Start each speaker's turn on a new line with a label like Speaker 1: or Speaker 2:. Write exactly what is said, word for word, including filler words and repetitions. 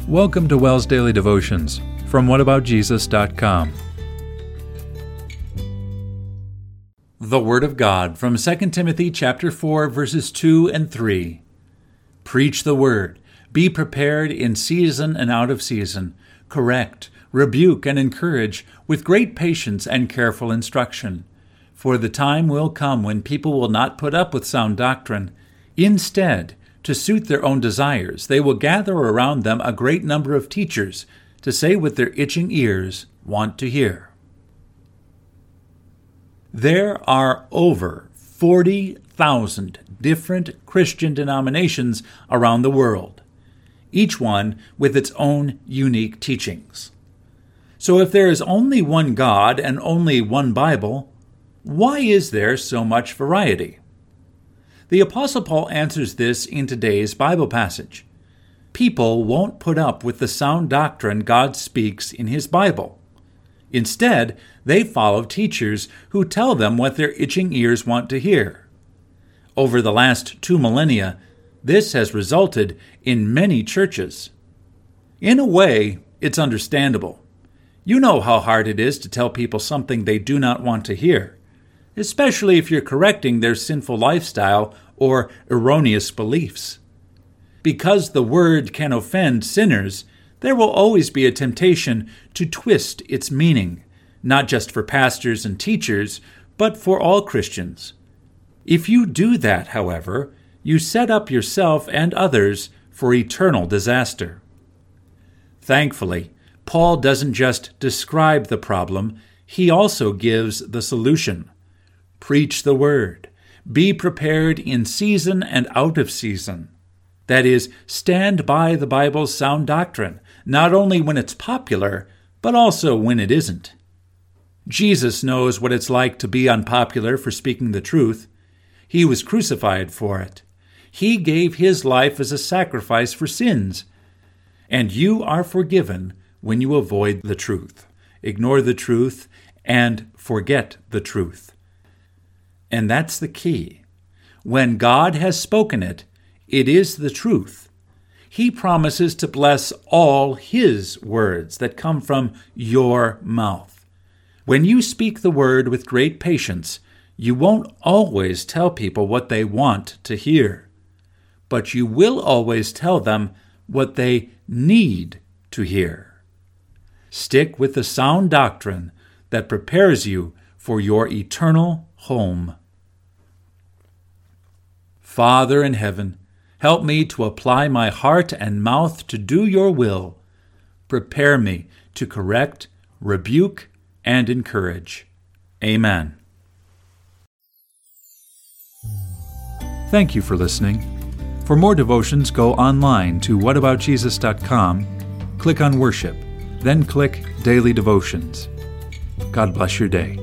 Speaker 1: Welcome to Wells Daily Devotions from what about jesus dot com. The Word of God from Second Timothy chapter four, verses two and three. Preach the Word. Be prepared in season and out of season. Correct, rebuke, and encourage with great patience and careful instruction. For the time will come when people will not put up with sound doctrine. Instead, to suit their own desires, they will gather around them a great number of teachers to say what their itching ears want to hear. There are over forty thousand different Christian denominations around the world, each one with its own unique teachings. So if there is only one God and only one Bible, why is there so much variety? The Apostle Paul answers this in today's Bible passage. People won't put up with the sound doctrine God speaks in His Bible. Instead, they follow teachers who tell them what their itching ears want to hear. Over the last two millennia, this has resulted in many churches. In a way, it's understandable. You know how hard it is to tell people something they do not want to hear, especially if you're correcting their sinful lifestyle or erroneous beliefs. Because the Word can offend sinners, there will always be a temptation to twist its meaning, not just for pastors and teachers, but for all Christians. If you do that, however, you set up yourself and others for eternal disaster. Thankfully, Paul doesn't just describe the problem, he also gives the solution. Preach the Word. Be prepared in season and out of season. That is, stand by the Bible's sound doctrine, not only when it's popular, but also when it isn't. Jesus knows what it's like to be unpopular for speaking the truth. He was crucified for it. He gave His life as a sacrifice for sins. And you are forgiven when you avoid the truth, ignore the truth, and forget the truth. And that's the key. When God has spoken it, it is the truth. He promises to bless all His words that come from your mouth. When you speak the word with great patience, you won't always tell people what they want to hear, but you will always tell them what they need to hear. Stick with the sound doctrine that prepares you for your eternal home. Father in heaven, help me to apply my heart and mouth to do your will. Prepare me to correct, rebuke, and encourage. Amen. Thank you for listening. For more devotions, go online to what about jesus dot com, click on Worship, then click Daily Devotions. God bless your day.